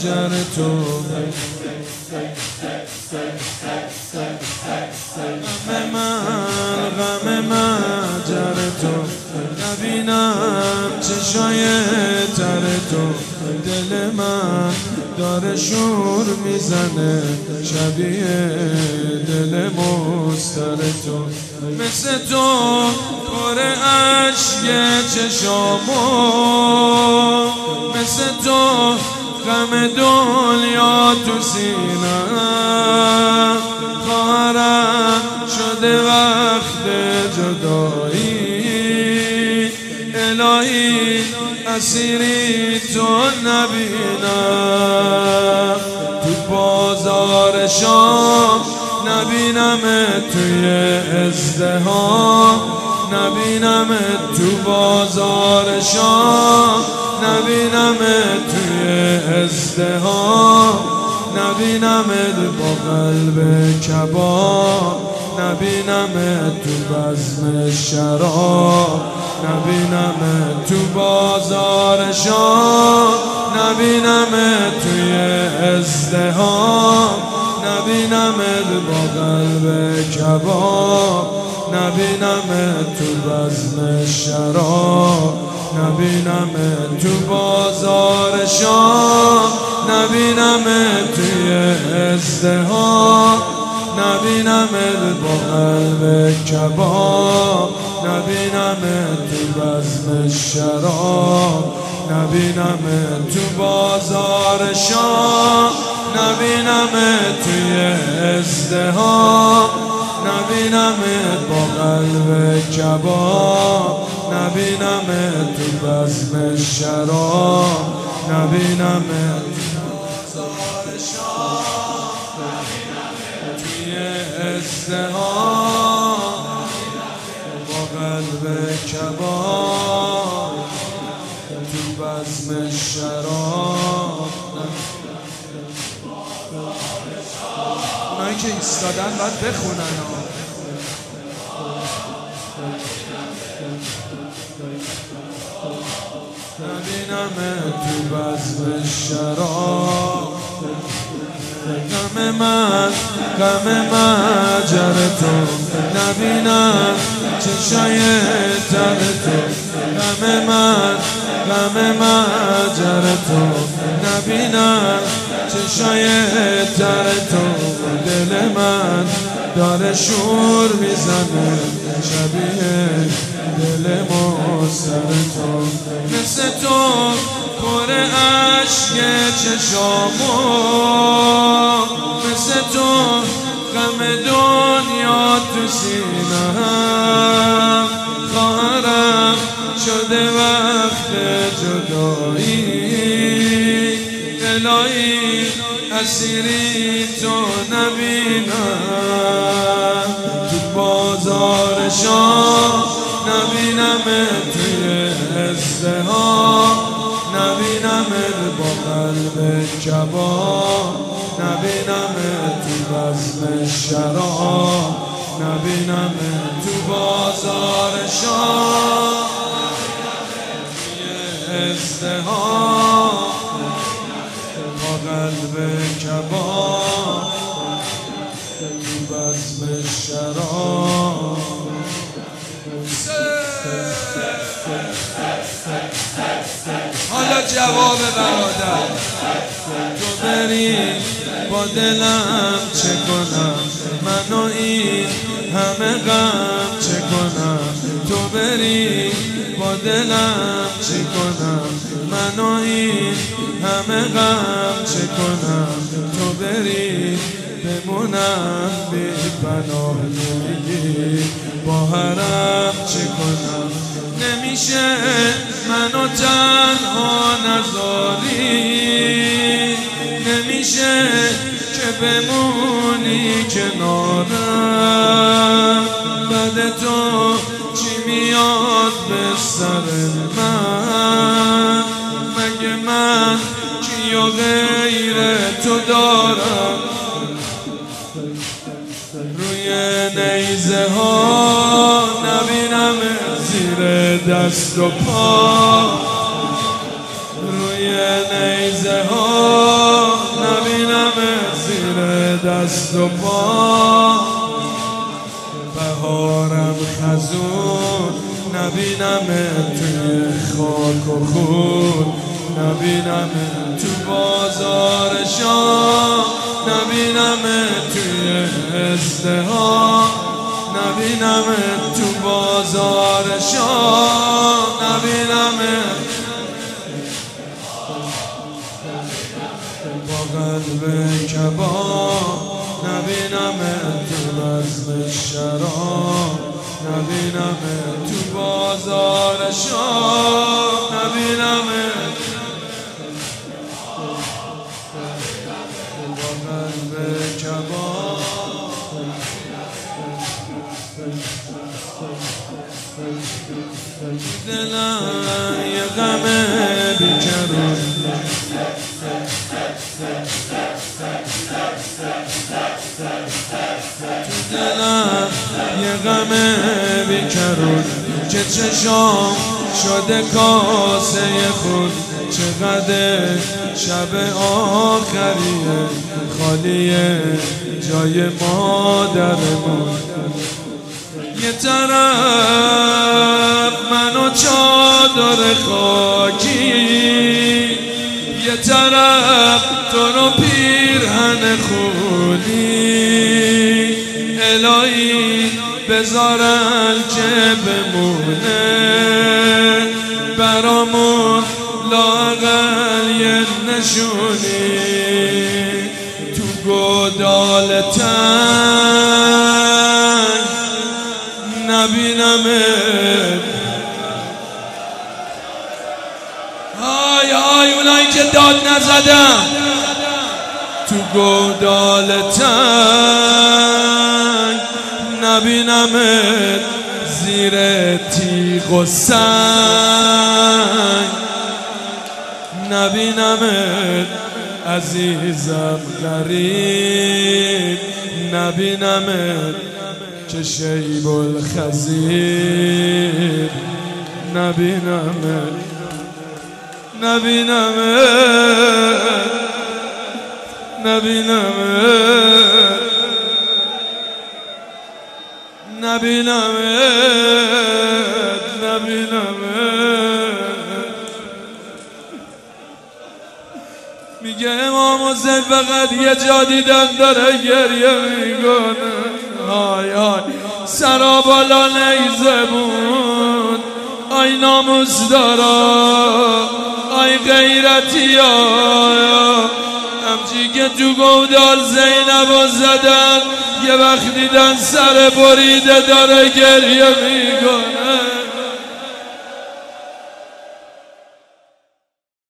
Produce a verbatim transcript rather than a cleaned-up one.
مهجر تو غم من غم مهجر تو نبینم چشای تر تو دل من داره شور میزنه شبیه دل مستر تو مثل تو پر عشق چشامو مثل تو غم دنیا تو سینم خواهرم شده وقت جدایی الهی اسیری تو نبینم تو بازار شام نبینم توی ازدحام نبینم تو بازار شام نبینم توی ازدحام نبینم با قلب کباب نبینم تو بزم شراب نبینم تو بازار شام نبینم توی ازدحام نبینم با قلب کباب نبینم تو بزم شراب نبینم تو بازار شام نبینم توی ازدحام نبینم با قلب کباب نبینم تو بزم شراب نبینم تو بازار شام نبینم توی ازدحام نبینم با قلب کباب نبینم تو بزم شراب نبینم بازار شام توی ازدحام با قلب کباب تو بزم شراب اونایی که ایستادن باید بخونن نبینم تو بزم شراب غم من غم مهجر تو نبینم چشای تر تو غم من غم مهجر تو نبینم چشای تر تو دل من داره شور میزنه شبیه دل مستر تو مثل تو پر عشق چشامو مثل تو غم دنیا تو سینم خواهرم شده وقت جدایی الهی اسیری تو نبینم تو بازار شام نبینم توی ازدحام نبینم با قلب کباب نبینم تو بزم شراب نبینم تو بازار شام توی ازدحام با قلب کباب تو بزم شراب حالا جواب برادر تو بری با دلم چه کنم من و این همه غم چه کنم تو بری با دلم چه کنم من و این همه غم چه کنم تو بری بمونم بی پناه نمیگی با حرم چه کنم نمیشه منو تنها نذاری نمیشه که بمونی کنارم بعد تو چی میاد به سر من مگه من کیو غیر تو دارم روی نیزه ها نبینم زیر دست و پا روی نیزه ها دست و پا، بهارم خزون نبینم توی خاک و خون، نبینم تو بازار شام، نبینم توی ازدحام، نبینم تو بازار شام، نبینم با قلب کباب، نبینم تو بزم شراب، نبینم تو بازار شام، نبینم با قلب کباب. دلم یه غم بیکرون، دلم یه غم بیکرون که چشام شده کاسه خون، چقدر شب آخریه خالیه جای مادرمون. یه طرف منو چادر خاکی، یه طرف تو رو پیرهن خونی، الهی بذارن که بمونه برامون لااقل یه نشونی تو گودال تنگ، نبینمت. آی آی اونایی که داد نزدن تو گودال تنگ، نبینمت زیر تیغ و سنگ، نبینمت عزیزم غریب، نبینمت که شیب الخزیر، نبینمت نبینمت نبینمت نبینمت نبینمت. میگه امام حسین فقط یه جا دیدن داره گریه میکنه. آی آی سرا بالا نیزه بود، آی ناموس دارا، آی غیرتی ها، همچی که تو گودال زینب رو زدن یه وقت دیدن سر بریده داره گریه میکنه.